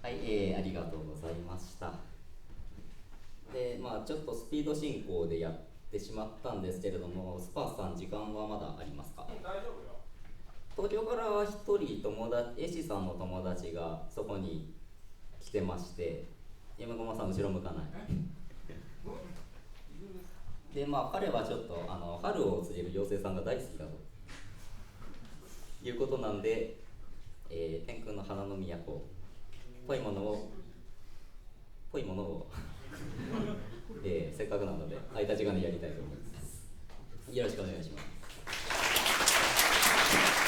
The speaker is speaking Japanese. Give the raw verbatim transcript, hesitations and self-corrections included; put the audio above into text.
はい、えー、ありがとうございました。で、まあちょっとスピード進行でやってしまったんですけれども、スパースさん、時間はまだありますか？ うん、大丈夫よ。 東京からは一人友達、絵師さんの友達がそこに来てまして、山駒さん後ろ向かない。で、まあ彼はちょっとあの春を告げる妖精さんが大好きだということなんで、えー、天空の花の都っぽいものをぽいものを、えー、せっかくなので空いた時間でやりたいと思います。よろしくお願いします。